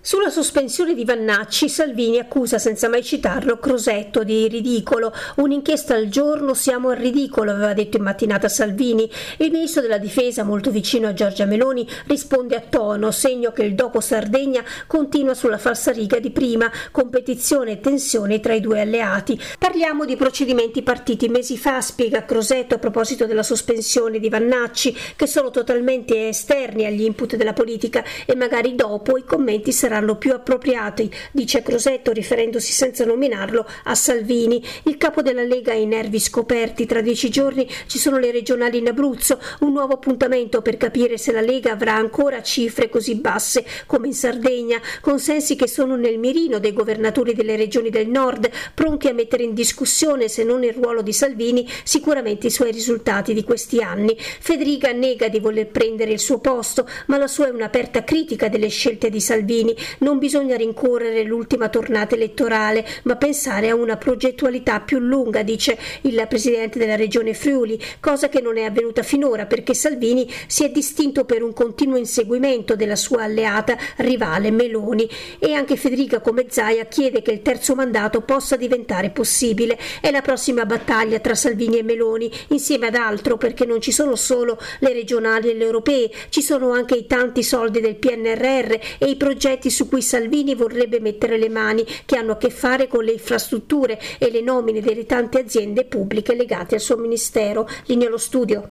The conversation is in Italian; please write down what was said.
Sulla sospensione di Vannacci, Salvini accusa senza mai citarlo Crosetto di ridicolo. Un'inchiesta al giorno, siamo al ridicolo, aveva detto in mattinata Salvini. Il ministro della difesa, molto vicino a Giorgia Meloni, risponde a tono, segno che il dopo Sardegna continua sulla falsariga di prima, competizione e tensione tra i due alleati. Parliamo di procedimenti partiti mesi fa, spiega Crosetto a proposito della sospensione di Vannacci, che sono totalmente esterni agli input della politica e magari dopo i commenti saranno più appropriati, dice Crosetto riferendosi senza nominarlo a Salvini. Il capo della Lega ha i nervi scoperti, tra 10 giorni ci sono le regionali in Abruzzo, un nuovo appuntamento per capire se la Lega avrà ancora cifre così basse come in Sardegna, consensi che sono nel mirino dei governatori delle regioni del nord, pronti a mettere in discussione se non il ruolo di Salvini, sicuramente i suoi risultati di questi anni. Federica nega di voler prendere il suo posto, ma la sua è un'aperta critica delle scelte di Salvini. Non bisogna rincorrere l'ultima tornata elettorale, ma pensare a una progettualità più lunga, dice il presidente della regione Friuli, cosa che non è avvenuta finora perché Salvini si è distinto per un continuo inseguimento della sua alleata rivale Meloni. E anche Federica, come Zaia, chiede che il terzo mandato possa diventare possibile. È la prossima battaglia tra Salvini e Meloni, insieme ad altro, perché non ci sono solo le regionali e le europee, ci sono anche i tanti soldi del PNRR e i progetti su cui Salvini vorrebbe mettere le mani, che hanno a che fare con le infrastrutture e le nomine delle tante aziende pubbliche legate al suo ministero. Linea allo studio.